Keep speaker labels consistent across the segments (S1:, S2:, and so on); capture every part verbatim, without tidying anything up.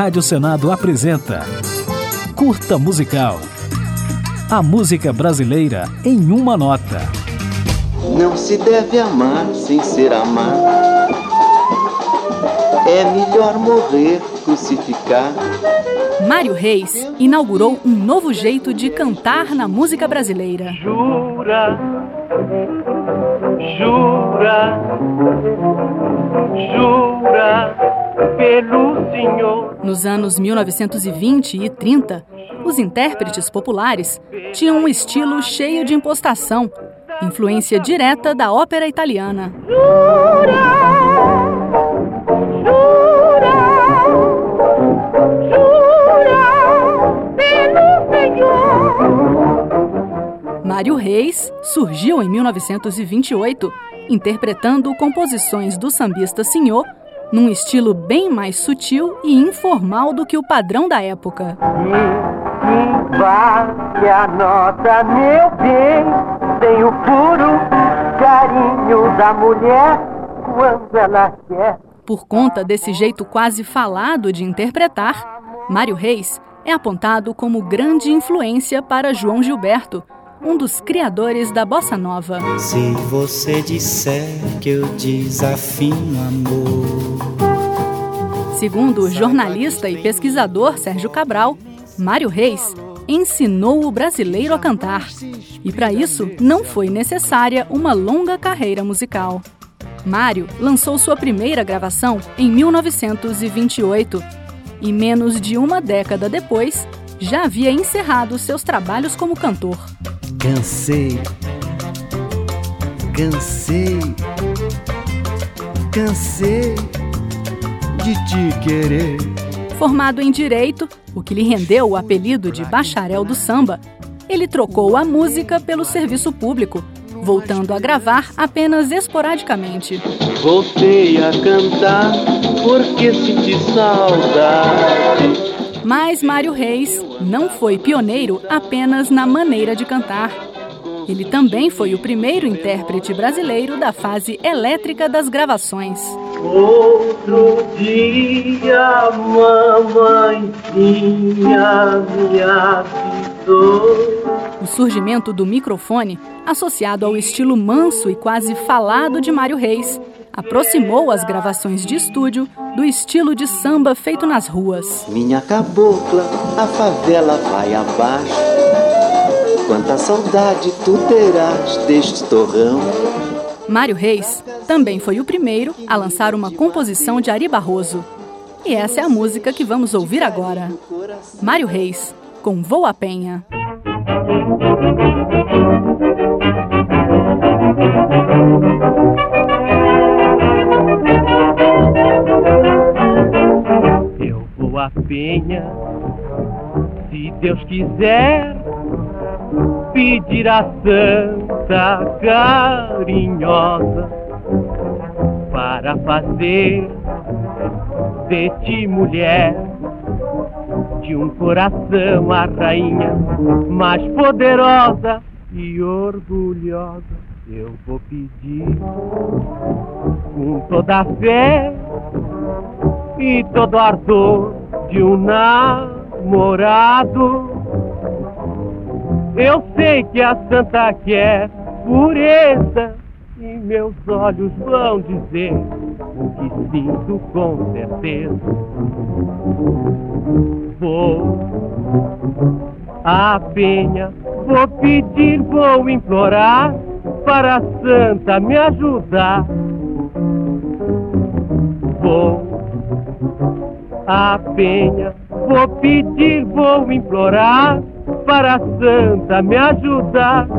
S1: Rádio Senado apresenta Curta Musical. A música brasileira em uma nota.
S2: Não se deve amar sem ser amado. É melhor morrer, crucificar.
S3: Mário Reis inaugurou um novo jeito de cantar na música brasileira.
S4: Jura, jura, jura pelo Senhor.
S3: Nos anos mil novecentos e vinte e trinta, os intérpretes populares tinham um estilo cheio de impostação, influência direta da ópera italiana.
S4: Jura, jura, jura pelo Senhor.
S3: Mário Reis surgiu em mil novecentos e vinte e oito, interpretando composições do sambista Senhor, num estilo bem mais sutil e informal do que o padrão da época.
S4: Me vale a nota, meu bem, tem o puro carinho da mulher quando ela quer.
S3: Por conta desse jeito quase falado de interpretar, Mário Reis é apontado como grande influência para João Gilberto, um dos criadores da bossa nova.
S5: Se você disser que eu desafino amor.
S3: Segundo o jornalista e pesquisador Sérgio Cabral, Mário Reis ensinou o brasileiro a cantar. E para isso não foi necessária uma longa carreira musical. Mário lançou sua primeira gravação em mil novecentos e vinte e oito e menos de uma década depois já havia encerrado seus trabalhos como cantor.
S5: Cansei, cansei, cansei de te querer.
S3: Formado em Direito, o que lhe rendeu o apelido de bacharel do samba, ele trocou a música pelo serviço público, voltando a gravar apenas esporadicamente.
S2: Voltei a cantar porque senti saudade.
S3: Mas Mário Reis não foi pioneiro apenas na maneira de cantar. Ele também foi o primeiro intérprete brasileiro da fase elétrica das gravações.
S4: Outro dia, mamãezinha me avisou.
S3: O surgimento do microfone, associado ao estilo manso e quase falado de Mário Reis, aproximou as gravações de estúdio do estilo de samba feito nas ruas.
S2: Minha cabocla, a favela vai abaixo. Quanta saudade tu terás deste torrão.
S3: Mário Reis também foi o primeiro a lançar uma composição de Ari Barroso. E essa é a música que vamos ouvir agora. Mário Reis, com Vou à Penha.
S4: Eu vou à penha, se Deus quiser, pedir a Santa carinhosa para fazer de ti mulher, de um coração a rainha mais poderosa e orgulhosa. Eu vou pedir com toda a fé e todo ardor de um namorado. Eu sei que a Santa quer pureza e meus olhos vão dizer o que sinto com certeza. Vou à penha, vou pedir, vou implorar para a Santa me ajudar. Vou à penha, vou pedir, vou implorar para a Santa me ajudar.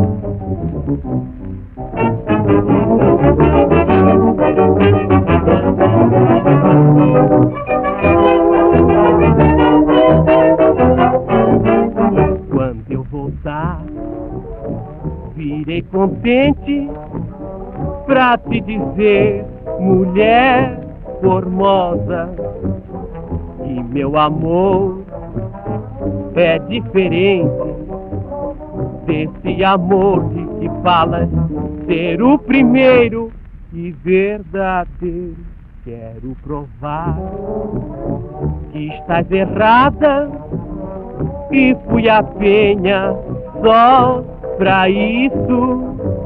S4: Quando eu voltar, virei contente pra te dizer, mulher formosa, que meu amor é diferente desse amor de que falas ser o primeiro e verdadeiro. quero provar que estás errada e fui à penha só pra isso.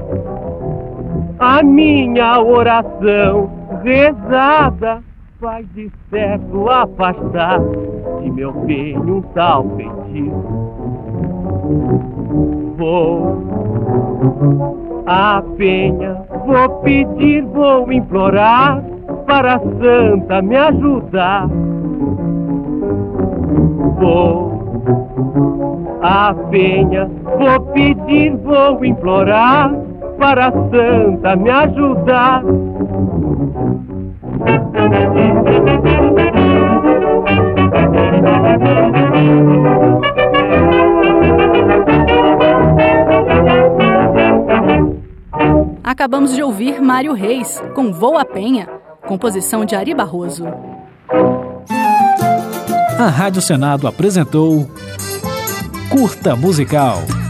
S4: A minha oração rezada vai de certo afastar de meu bem um tal feitiço. Vou à penha, vou pedir, vou implorar para a santa me ajudar. Vou à penha, vou pedir, vou implorar para a santa me ajudar.
S3: Acabamos de ouvir Mário Reis, com Vou à Penha, composição de Ari Barroso.
S1: A Rádio Senado apresentou Curta Musical.